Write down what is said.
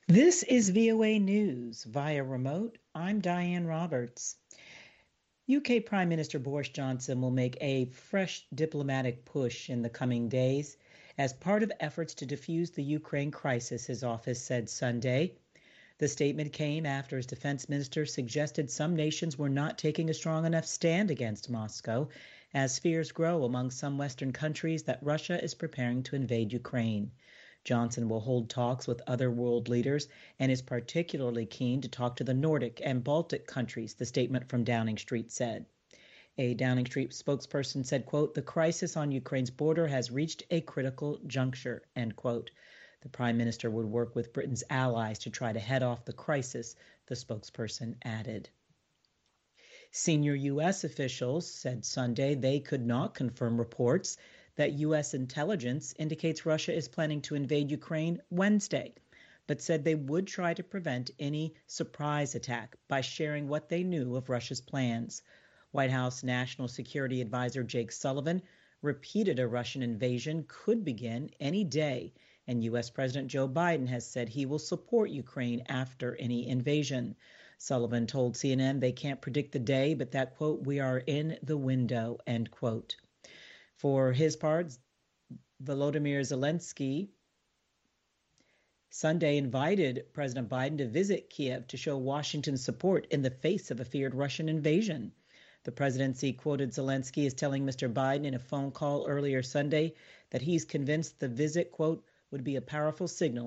This is VOA News via remote. I'm Diane Roberts. UK Prime Minister Boris Johnson will make a fresh diplomatic push in the coming days as part of efforts to defuse the Ukraine crisis, his office said Sunday. The statement came after his defense minister suggested some nations were not taking a strong enough stand against Moscow as fears grow among some Western countries that Russia is preparing to invade Ukraine. Johnson will hold talks with other world leaders and is particularly keen to talk to the Nordic and Baltic countries, the statement from Downing Street said. A Downing Street spokesperson said, quote, "The crisis on Ukraine's border has reached a critical juncture," end quote. The prime minister would work with Britain's allies to try to head off the crisis, the spokesperson added. Senior U.S. officials said Sunday they could not confirm reports that U.S. intelligence indicates Russia is planning to invade Ukraine Wednesday, but said they would try to prevent any surprise attack by sharing what they knew of Russia's plans. White House National Security Advisor Jake Sullivan repeated a Russian invasion could begin any day, and U.S. President Joe Biden has said he will support Ukraine after any invasion. Sullivan told CNN they can't predict the day, but that, quote, "we are in the window," end quote. For his part, Volodymyr Zelensky Sunday invited President Biden to visit Kiev to show Washington's support in the face of a feared Russian invasion. The presidency quoted Zelensky as telling Mr. Biden in a phone call earlier Sunday that he's convinced the visit, quote, "would be a powerful signal